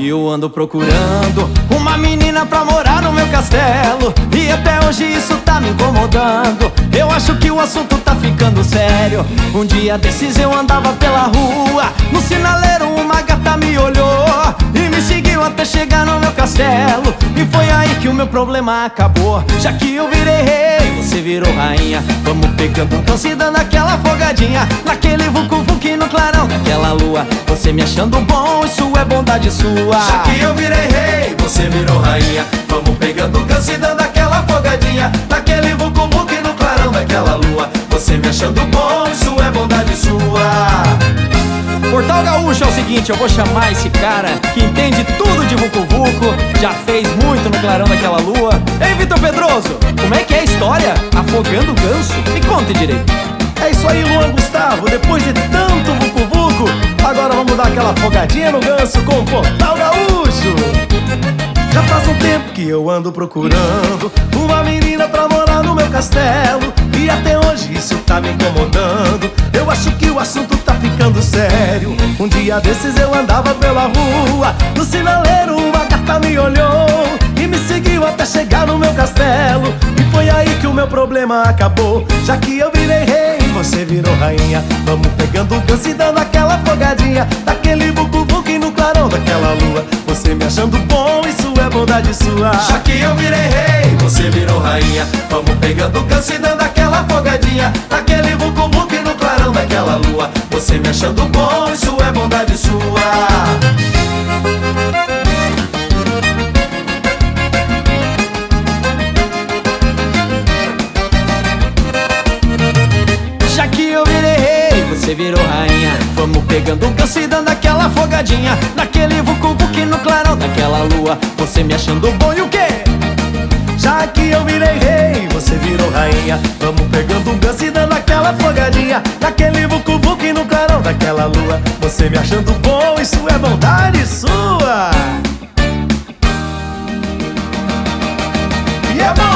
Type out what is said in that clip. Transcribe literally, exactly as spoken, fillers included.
que eu ando procurando uma menina pra morar no meu castelo, e até hoje isso tá me incomodando. Eu acho que o assunto tá ficando sério. Um dia desses eu andava pela rua, no sinaleiro uma gata me olhou e me seguiu até chegar no meu castelo. E foi aí que o meu problema acabou. Já que eu virei rei, você virou rainha. Vamos pegando um canso e dando aquela folgadinha, naquele vucu-vucu no clarão daquela lua. Você me achando bom, isso é bondade sua. Já que eu virei rei, você virou rainha. Vamos pegando um canso e dando aquela folgadinha, naquele vucu-vucu no clarão daquela lua. Você me achando bom, isso é bondade sua. Portal Gaúcho é o seguinte, eu vou chamar esse cara que entende tudo de vucu-vucu, já fez muito no clarão daquela lua. Ei, Vitor Pedroso, como é que é a história? Afogando o ganso? Me conte direito. É isso aí, Luan Gustavo, depois de tanto vucu-vucu, agora vamos dar aquela afogadinha no ganso com o Portal Gaúcho. Já faz um tempo que eu ando procurando uma menina pra morar no meu castelo, e até hoje isso tá me incomodando. Eu acho que o assunto tá ficando sério. Um dia desses eu andava pela rua, no sinaleiro uma gata me olhou e me seguiu até chegar no meu castelo. E foi aí que o meu problema acabou. Já que eu virei rei, você virou rainha. Vamos pegando o ganso e dando aquela afogadinha, daquele vucu-vucu no clarão daquela lua. Você me achando bom, isso é bondade sua. Já que eu virei rei, você virou rainha. Vamos pegando o ganso e dando aquela afogadinha, daquele vucu-vucu no clarão daquela lua. Você me achando bom, isso é bondade sua. Já que eu virei rei, você virou rainha. Vamos pegando o ganso e dando aquela afogadinha, naquele vucu-vucu no clarão daquela lua. Você me achando bom e o quê? Já que eu virei rei, você virou rainha. Vamos pegando um ganso e dando aquela afogadinha, naquele vucu-vucu no clarão daquela lua. Você me achando bom, isso é bondade sua. E é bom.